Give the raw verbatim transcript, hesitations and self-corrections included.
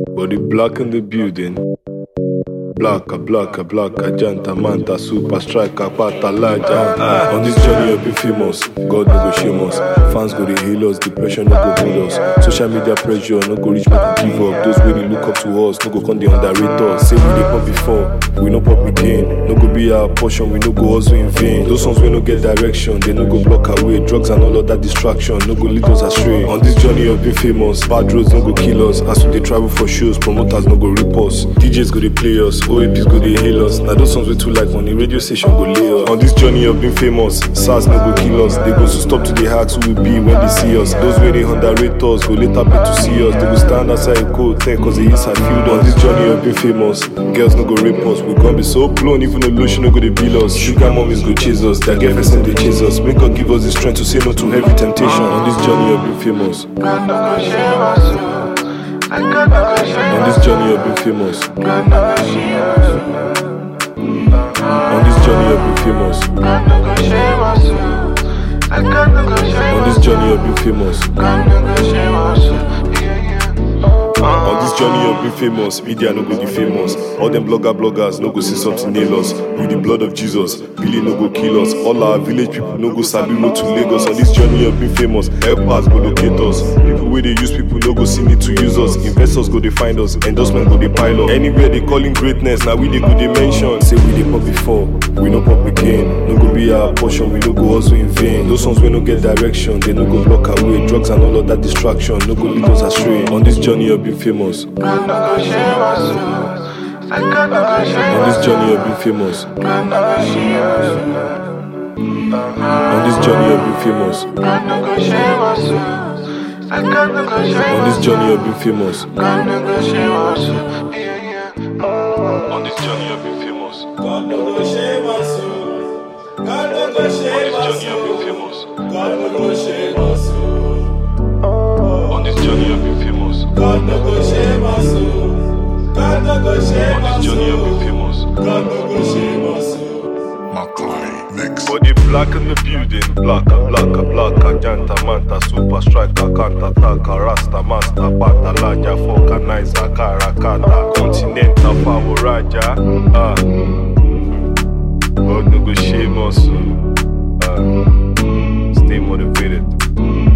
Body black in the building. Blacka, blacka, blacka, janta, manta, super striker, pata, laja. Ah, on this journey I've been famous. God no go shame us. Fans go dey hail us, depression no go hold us. Social media pressure no go reach me to give up. Those wey dey look up to us no go come dey underrate us. Say we dey pop before, we no pop again. No go be our portion, we no go hustle in vain. Those songs wey no get direction, they no go block our way. Drugs and all of that distraction no go lead us astray. On this journey I've been famous. Bad roads no go kill us. As we dey travel for shows, promoters no go rip us. D Js go dey play us. O A Ps go dey hail us. Now those songs we too like money, radio station go lay us. On this journey of being famous, SARS no go kill us. They go to stop to the ask who we be when they see us. Those way they underrate us, go later pay to see us. They go stand outside a cold tech cause they inside field us. On this journey of being famous, girls no go rape us. We gon' be so blown, even though lotion no go dey bill us. Sugar mommies go chase us, their girlfriends and they chase us. Make God give us the strength to say no to every temptation. On this journey of being famous, on this journey of being famous, on this journey of being famous, on this journey of being famous, on this journey of being famous, media no go be famous. All them blogger bloggers no go see something nail us. With the blood of Jesus, Billy no go kill us. All our village people no go sabi road to Lagos. On this journey of being famous, helpers go locate us. People where they use people no go see need to use us. Investors go they find us, endorsement go they pile up. Anywhere they calling greatness, now we they go they mention. Say we they pop before, we no pop again. No go be our portion, we no go hustle in vain. Those songs we no get direction, they no go block our way. Drugs and all of that distraction no go lead us astray. On this journey of being famous, on this journey of being famous, on this journey of being famous, on this journey of being famous, on this journey of being famous, God no go shame us. God no go shame us. God no go shame us. On this journey of being famous, God no go shame us. God no go shame us. On this journey of being famous, God no go shame us. Body black in the building, blacka, blacka, blacka, janta, manta, super striker, kanta, taka, rasta, master, pata, laja, foka, nicer, karakata, continental, favoraja. Ah, God no go shame us. Ah, stay motivated.